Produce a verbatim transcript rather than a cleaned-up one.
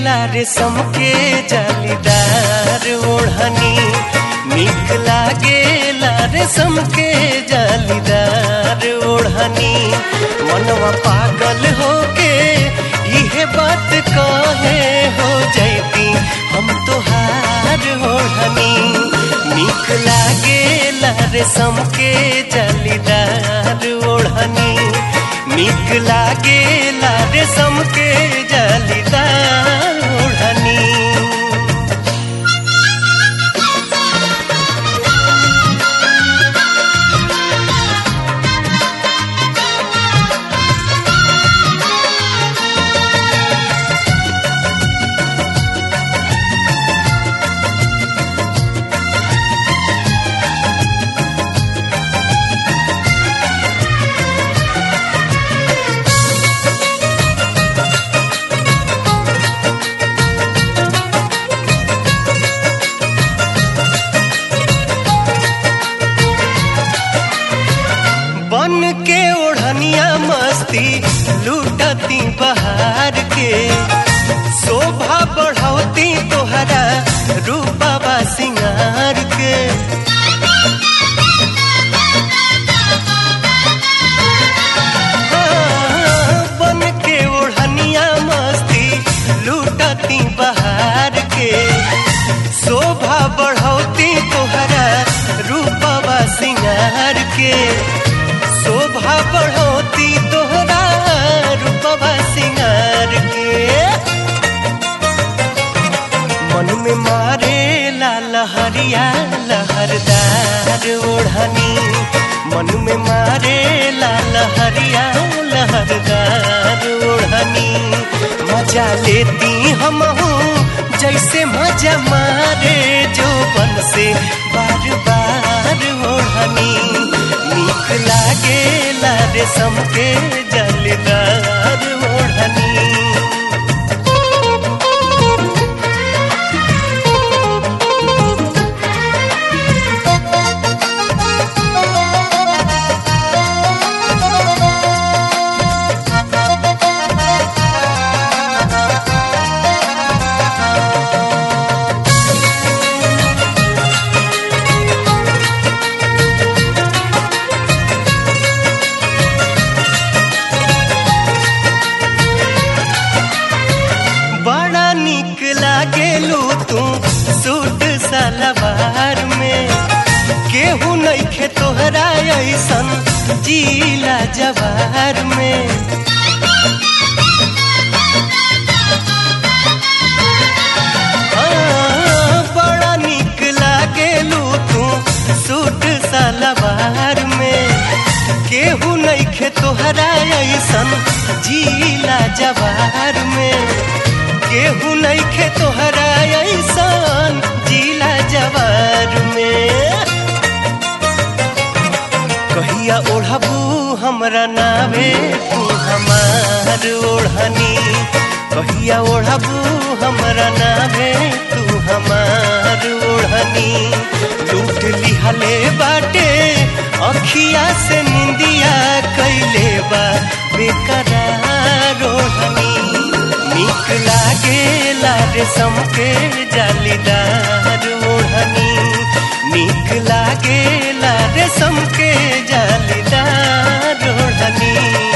रेशम के जालीदार ओढ़नी, नीक लागेला रेशम के जालीदार ओढ़नी। मनवा पागल होके इहे बात कहे हो जैती हम तोहार ओढ़नी। नीक लागेला रेशम के जालीदार ओढ़नी, नीक लागेला रेशम के जालीदार ओढ़नी। बन के ओढ़निया मस्ती लूटती बहार के, शोभा बढ़ौती तोहरा रूपा सिंगार के। बन के ओढ़निया मस्ती लूटती बहार के, शोभा बढ़ौती तोहरा रूपा सिंगार के। शोभा बढ़ोती तोहरा रूपवा सिंगार के। मन में मारे ला लहरिया लहरदार ओढ़नी, मन में मारे ला लहरिया लहरदार ओढ़नी। मजा लेती हम हूँ जैसे मजा मारे जोबन से बार बार ओढ़नी। नीक लागेला रेशम के जालीदार ओढ़नी। बड़ा नीक लागेलू तू सूट सलवार में, केहू नइखे तोहरा ऐसन जिला जवार में। बड़ा नीक लागेलू तू सूट सलवार में, केहू नइखे तोहरा ऐसन जिला जवार में। केहू नइखे तोहरा ऐसन जिला जवार में। कहिया ओढ़बू हमरा नावे तू हमार ओढ़नी, कहिया ओढ़बू हमरा नावे तू हमार ओढ़नी। लूट लिहले बाटे अखिया से निंदिया कैले बा बेकरार ओढ़नी। नीक लागेला रेशम के जालीदार ओढ़नी, नीक लागेला रेशम के जालीदार ओढ़नी।